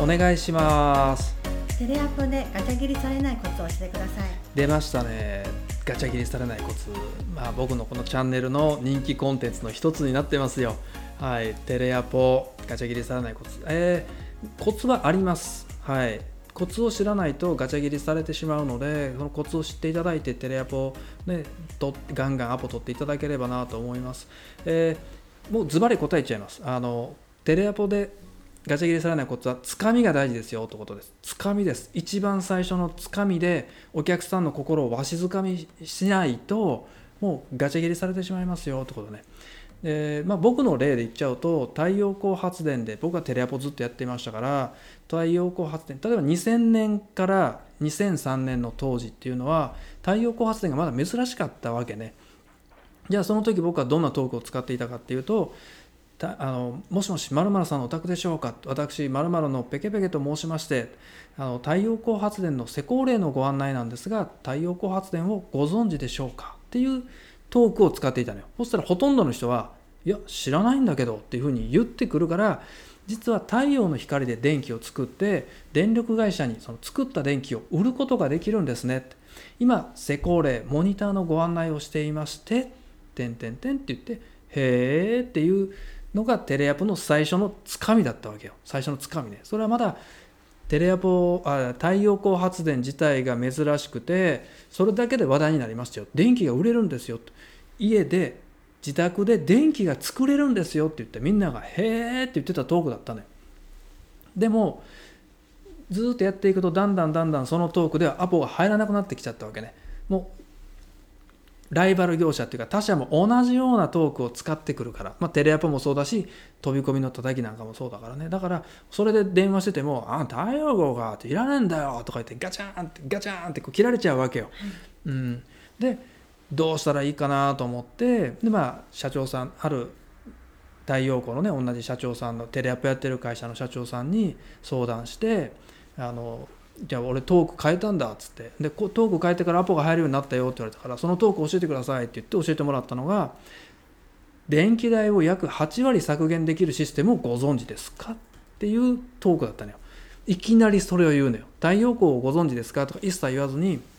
願いします。 テレアポでガチャ切りされないコツを教えてください。 出ましたね。ガチャ切りされないコツ。僕のこのチャンネルの人気コンテンツの一つになってますよ。はい、テレアポガチャ切りされないコツ。コツはあります。はい。コツを知らないとガチャ切りされてしまうので、そのコツを知っていただいてテレアポ、ね、ガンガンアポ取っていただければなと思います。もうズバリ答えちゃいます。テレアポでガチャ切りされないコツはつかみが大事ですよということです。つかみです。一番最初のつかみでお客さんの心をわしづかみしないともうガチャ切りされてしまいますよということね。僕の例で言っちゃうと太陽光発電で僕はテレアポずっとやっていましたから太陽光発電例えば2000年から2003年の当時っていうのは太陽光発電がまだ珍しかったわけね。じゃあその時僕はどんなトークを使っていたかっていうともしもし〇〇さんのお宅でしょうか、私〇〇のペケペケと申しまして太陽光発電の施工例のご案内なんですが太陽光発電をご存知でしょうかっていうトークを使っていたのよ。そしたらほとんどの人はいや知らないんだけどっていうふうに言ってくるから、実は太陽の光で電気を作って電力会社にその作った電気を売ることができるんですね。今施工例モニターのご案内をしていましててんてんてんって言ってへーっていうのがテレアポの最初のつかみだったわけよ。最初のつかみね。それはまだテレアポ太陽光発電自体が珍しくてそれだけで話題になりましたよ。電気が売れるんですよ。家で自宅で電気が作れるんですよって言ってみんながへーって言ってたトークだったのよ。でもずっとやっていくとだんだんそのトークではアポが入らなくなってきちゃったわけね。もうライバル業者っていうか他社も同じようなトークを使ってくるから、テレアポもそうだし飛び込みの叩きなんかもそうだからね。だからそれで電話してても太陽光がっていらねえんだよとか言ってガチャンってこう切られちゃうわけよ、でどうしたらいいかなと思ってで、社長さんある太陽光のね同じ社長さんのテレアポやってる会社の社長さんに相談してじゃあ俺トーク変えたんだっつってでトーク変えてからアポが入るようになったよって言われたからそのトーク教えてくださいって言って教えてもらったのが電気代を約8割削減できるシステムをご存知ですかっていうトークだったのよ。いきなりそれを言うのよ。太陽光をご存知ですかとか一切言わずに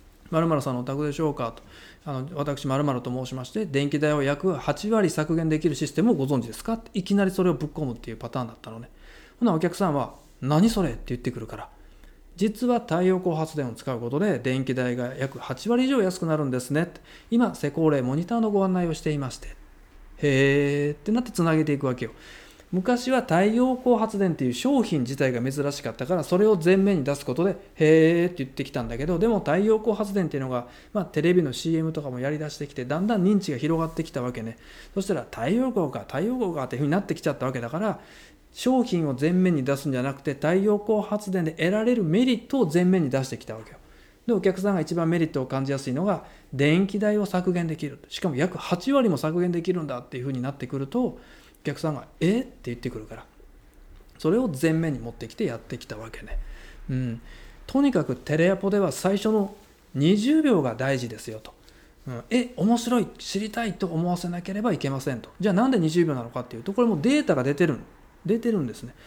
〇〇さんのお宅でしょうかと私〇〇と申しまして電気代を約8割削減できるシステムをご存知ですかっていきなりそれをぶっ込むっていうパターンだったのね。ほなお客さんは何それって言ってくるから実は太陽光発電を使うことで電気代が約8割以上安くなるんですね。今施工例モニターのご案内をしていましてへーってなってつなげていくわけよ。昔は太陽光発電っていう商品自体が珍しかったからそれを前面に出すことでへーって言ってきたんだけどでも太陽光発電っていうのが、テレビの CM とかもやりだしてきてだんだん認知が広がってきたわけね。そしたら太陽光かっていうふうになってきちゃったわけだから商品を前面に出すんじゃなくて太陽光発電で得られるメリットを前面に出してきたわけよ。でお客さんが一番メリットを感じやすいのが電気代を削減できるしかも約8割も削減できるんだっていうふうになってくるとお客さんがって言ってくるからそれを前面に持ってきてやってきたわけね、とにかくテレアポでは最初の20秒が大事ですよと、面白い知りたいと思わせなければいけませんと。じゃあなんで20秒なのかっていうとこれもデータが出てるんですね。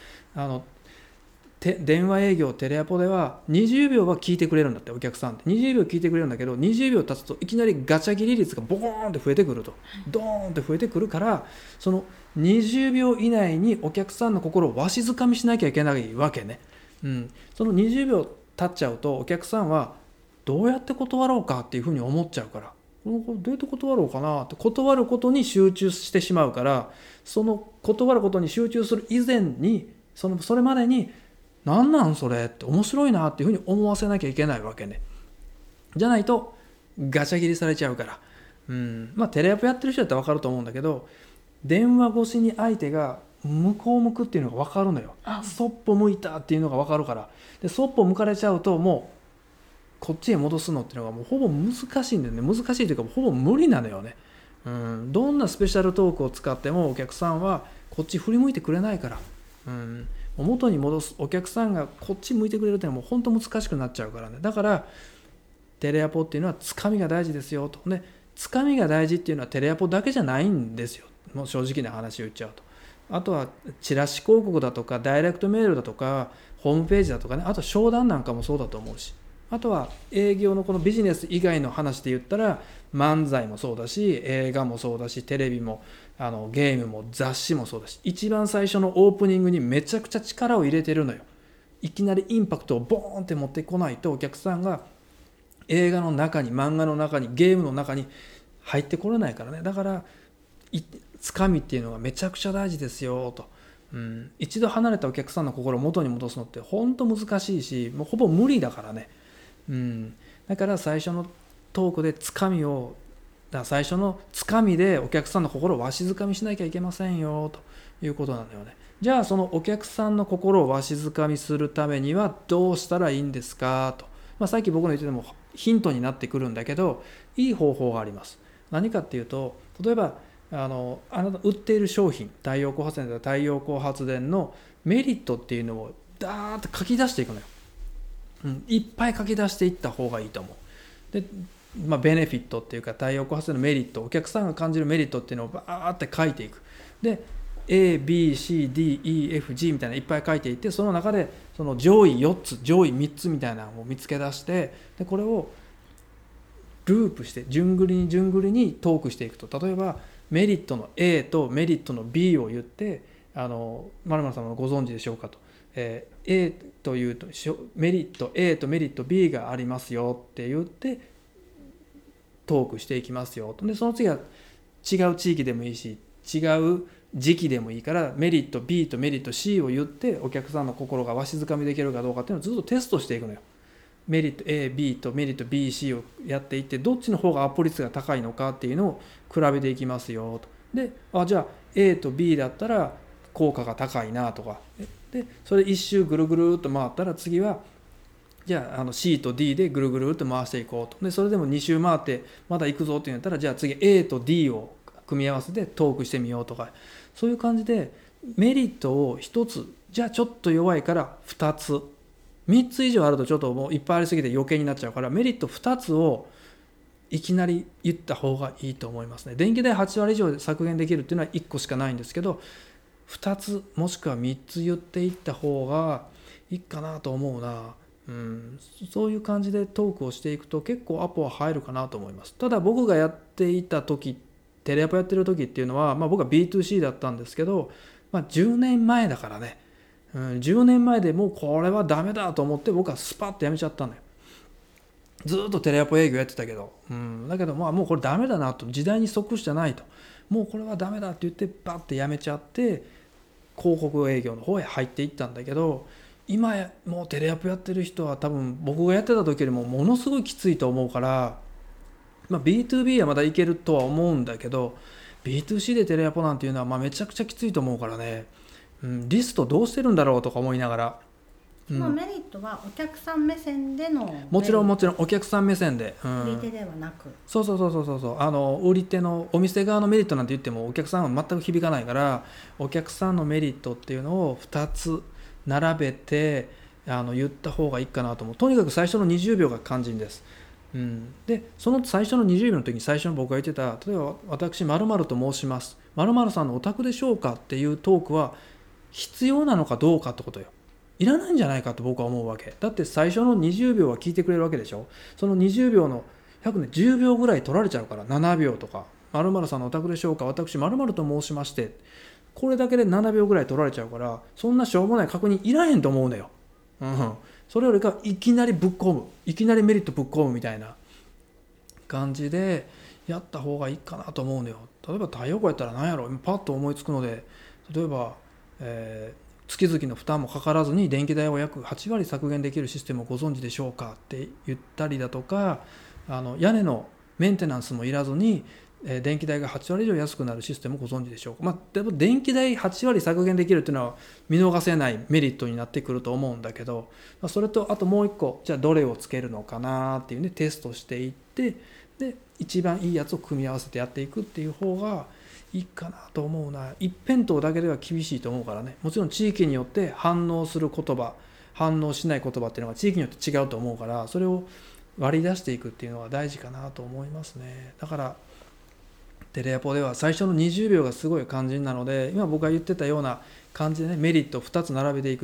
電話営業テレアポでは20秒は聞いてくれるんだってお客さんって20秒聞いてくれるんだけど20秒経つといきなりガチャ切り率がボコーンって増えてくるとドーンって増えてくるからその20秒以内にお客さんの心をわしづかみしなきゃいけないわけね、その20秒経っちゃうとお客さんはどうやって断ろうかっていうふうに思っちゃうからどうやって断ろうかなって断ることに集中してしまうからその断ることに集中する以前にそれまでになんなんそれって面白いなっていうふうに思わせなきゃいけないわけね。じゃないとガチャ切りされちゃうから、テレアポやってる人だったら分かると思うんだけど電話越しに相手が向こう向くっていうのが分かるのよ。そっぽ向いたっていうのが分かるからでそっぽ向かれちゃうともうこっちへ戻すのっていうのがもうほぼ難しいんだよね。難しいというかほぼ無理なのよね。どんなスペシャルトークを使ってもお客さんはこっち振り向いてくれないから、元に戻すお客さんがこっち向いてくれるっていうのはもう本当難しくなっちゃうからね。だからテレアポっていうのはつかみが大事ですよとね。つかみが大事っていうのはテレアポだけじゃないんですよ。もう正直な話を言っちゃうとあとはチラシ広告だとかダイレクトメールだとかホームページだとかね、あと商談なんかもそうだと思うし、あとは営業のこのビジネス以外の話で言ったら漫才もそうだし、映画もそうだし、テレビもゲームも雑誌もそうだし、一番最初のオープニングにめちゃくちゃ力を入れてるのよ。いきなりインパクトをボーンって持ってこないとお客さんが映画の中に、漫画の中に、ゲームの中に入ってこれないからね。だからつかみっていうのがめちゃくちゃ大事ですよと。一度離れたお客さんの心を元に戻すのって本当難しいし、もうほぼ無理だからね。だから最初のトークでつかみを、最初のつかみでお客さんの心をわしづかみしなきゃいけませんよということなんだよね。じゃあそのお客さんの心をわしづかみするためにはどうしたらいいんですかと、さっき僕の言っててもヒントになってくるんだけど、いい方法があります。何かっていうと、例えばあなた売っている商品、太陽光発電だったら太陽光発電のメリットっていうのをダーッと書き出していくのよ。いっぱい書き出していった方がいいと思う。で、ベネフィットっていうか太陽光発電のメリット、お客さんが感じるメリットっていうのをバーって書いていく。で、A、B、C、D、E、F、G みたいないっぱい書いていって、その中でその上位4つ、上位3つみたいなのを見つけ出して、でこれをループして順繰りに順繰りにトークしていくと、例えばメリットの A とメリットの B を言って、〇〇さんもご存知でしょうかと、A というとメリット A とメリット B がありますよって言ってトークしていきますよと。でその次は違う地域でもいいし違う時期でもいいからメリット B とメリット C を言ってお客さんの心がわしづかみできるかどうかっていうのをずっとテストしていくのよ。メリット A、B とメリット B、C をやっていって、どっちの方がアポ率が高いのかっていうのを比べていきますよと。で、じゃあ A と B だったら効果が高いなとか、でそれ一周ぐるぐるっと回ったら次はじゃあC と D でぐるぐるっと回していこうと。でそれでも2周回ってまだ行くぞって言ったら、じゃあ次 A と D を組み合わせてトークしてみようとか、そういう感じでメリットを1つ、じゃあちょっと弱いから2つ、3つ以上あるとちょっともういっぱいありすぎて余計になっちゃうから、メリット2つをいきなり言った方がいいと思いますね。電気代8割以上削減できるっていうのは1個しかないんですけど、2つもしくは3つ言っていった方がいいかなと思うな。そういう感じでトークをしていくと結構アポは入るかなと思います。ただ僕がやっていた時、テレアポやってる時っていうのは、僕は B2C だったんですけど、10年前だからね、10年前でもうこれはダメだと思って僕はスパッとやめちゃったのよ。ずっとテレアポ営業やってたけど、だけどもうこれダメだなと、時代に即してないと、もうこれはダメだって言ってバッてやめちゃって広告営業の方へ入っていったんだけど、今もうテレアポやってる人は多分僕がやってた時よりもものすごいきついと思うから、B2B はまだいけるとは思うんだけど B2C でテレアポなんていうのはめちゃくちゃきついと思うからね、リストどうしてるんだろうとか思いながら、 メリットはお客さん目線での、 もちろんお客さん目線で、 売り手ではなく、 そう売り手のお店側のメリットなんて言ってもお客さんは全く響かないから、お客さんのメリットっていうのを2つ並べて言った方がいいかなと思う。とにかく最初の20秒が肝心です。でその最初の20秒の時に最初の僕が言ってた、例えば私〇〇と申します、〇〇さんのお宅でしょうかっていうトークは必要なのかどうかってことよ。いらないんじゃないかと僕は思うわけだって、最初の20秒は聞いてくれるわけでしょ。その20秒の約ね10秒ぐらい取られちゃうから、7秒とか〇〇さんのお宅でしょうか、私〇〇と申しまして、これだけで7秒ぐらい取られちゃうから、そんなしょうもない確認いらへんと思うのよ。それよりかいきなりぶっ込む、いきなりメリットぶっ込むみたいな感じでやった方がいいかなと思うのよ。例えば太陽光やったら何やろ、パッと思いつくので、例えば、月々の負担もかからずに電気代を約8割削減できるシステムをご存知でしょうかって言ったりだとか、屋根のメンテナンスもいらずに電気代が8割以上安くなるシステムをご存知でしょうか。でも電気代8割削減できるっていうのは見逃せないメリットになってくると思うんだけど、それとあともう一個、じゃあどれをつけるのかなっていうね、テストしていって、で一番いいやつを組み合わせてやっていくっていう方がいいかなと思うな。一辺倒だけでは厳しいと思うからね。もちろん地域によって反応する言葉、反応しない言葉っていうのが地域によって違うと思うから、それを割り出していくっていうのは大事かなと思いますね。だからテレアポでは最初の20秒がすごい肝心なので、今僕が言ってたような感じでね、メリットを2つ並べていく。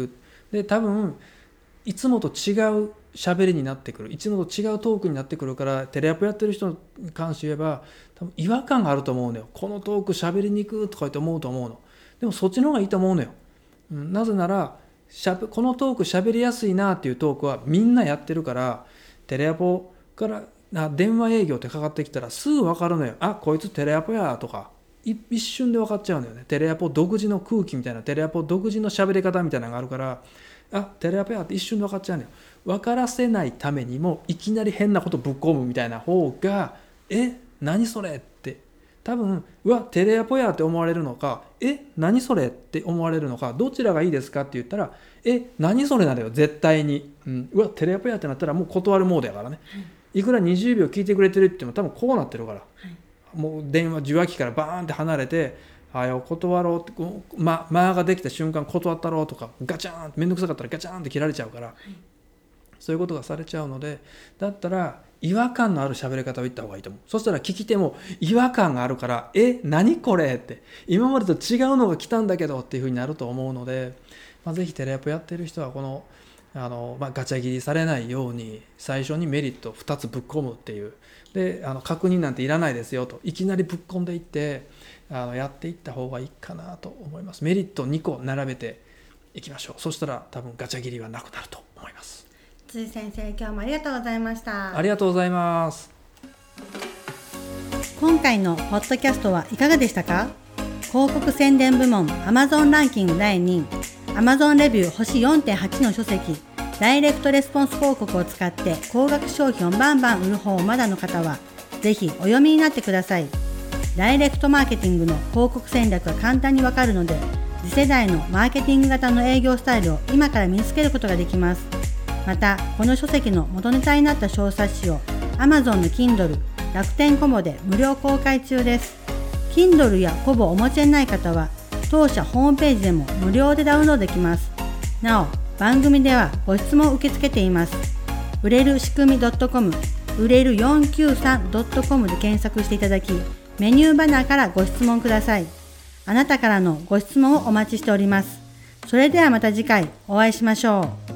で多分いつもと違う喋りになってくる、いつもと違うトークになってくるから、テレアポやってる人に関して言えば多分違和感があると思うのよ。このトーク喋りにくいとか言って思うと思うの。でもそっちの方がいいと思うのよ。なぜならこのトーク喋りやすいなっていうトークはみんなやってるから、テレアポから電話営業ってかかってきたらすぐ分かるのよ。あ、こいつテレアポやとか一瞬で分かっちゃうのよね。テレアポ独自の空気みたいな、テレアポ独自の喋り方みたいなのがあるから、あ、テレアポやって一瞬で分かっちゃうのよ。分からせないためにもいきなり変なことぶっ込むみたいな方が、何それって多分テレアポやって思われるのか、何それって思われるのか、どちらがいいですかって言ったら、何それなんだよ絶対に、テレアポやってなったらもう断るモードやからね、いくら20秒聞いてくれてるって言っても多分こうなってるから、もう電話受話器からバーンって離れて、断ろうって間ができた瞬間断ったろうとか、ガチャーンって面倒くさかったらガチャーンって切られちゃうから、そういうことがされちゃうので、だったら違和感のある喋り方を言った方がいいと思う。そしたら聞き手も違和感があるから、何これって今までと違うのが来たんだけどっていう風になると思うので、ぜひテレアポやってる人はこのガチャ切りされないように最初にメリット2つぶっ込むっていう、で確認なんていらないですよといきなりぶっ込んでいってやっていった方がいいかなと思います。メリット2個並べていきましょう。そしたら多分ガチャ切りはなくなると思います。 辻先生、今日もありがとうございました。 ありがとうございます。 今回のポッドキャストはいかがでしたか？広告宣伝部門 Amazon ランキング第2位、 Amazon レビュー星 4.8 の書籍、ダイレクトレスポンス広告を使って高額商品をバンバン売る方をまだの方はぜひお読みになってください。ダイレクトマーケティングの広告戦略が簡単にわかるので、次世代のマーケティング型の営業スタイルを今から身につけることができます。またこの書籍の元ネタになった小冊子を Amazon の Kindle、楽天コボで無料公開中です。 Kindle やコボをお持ちでない方は当社ホームページでも無料でダウンロードできます。なお番組ではご質問を受け付けています。売れる仕組み .com、 売れる 493.com で検索していただき、メニューバナーからご質問ください。あなたからのご質問をお待ちしております。それではまた次回お会いしましょう。